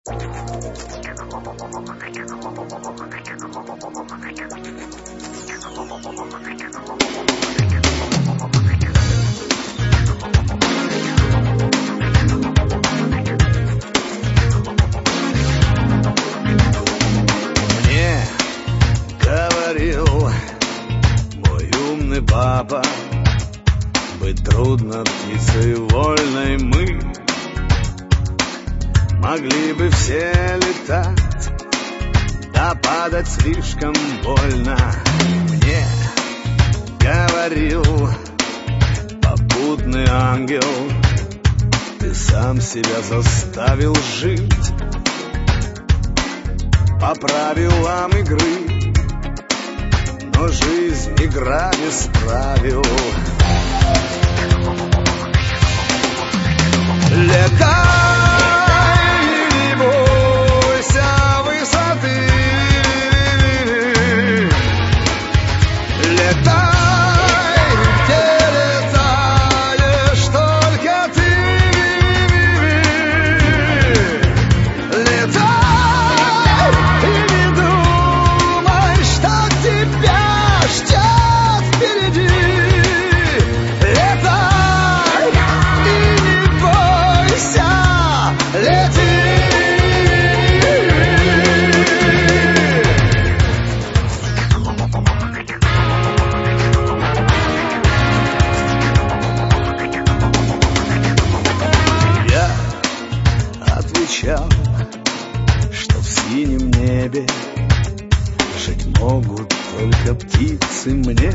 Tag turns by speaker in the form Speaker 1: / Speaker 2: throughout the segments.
Speaker 1: Мне говорил мой умный папа, быть трудно птицей вольной мы могли бы все летать, да падать слишком больно. Мне говорил попутный ангел, ты сам себя заставил жить по правилам игры, но жизнь игра без правил. Летай, не бойся высоты, летай, где летаешь только ты, летай и не думай, что тебя ждет впереди. Я отвечал, что в синем небе жить могут только птицы мне.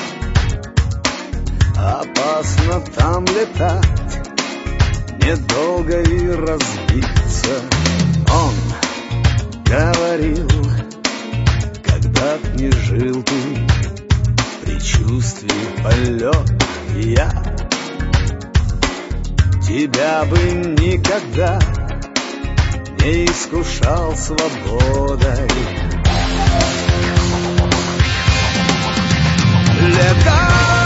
Speaker 1: Опасно там летать, недолго и разбиться. Он говорил, когда б не жил ты в предчувствии полет, я тебя бы никогда не искушал свободой. Летай!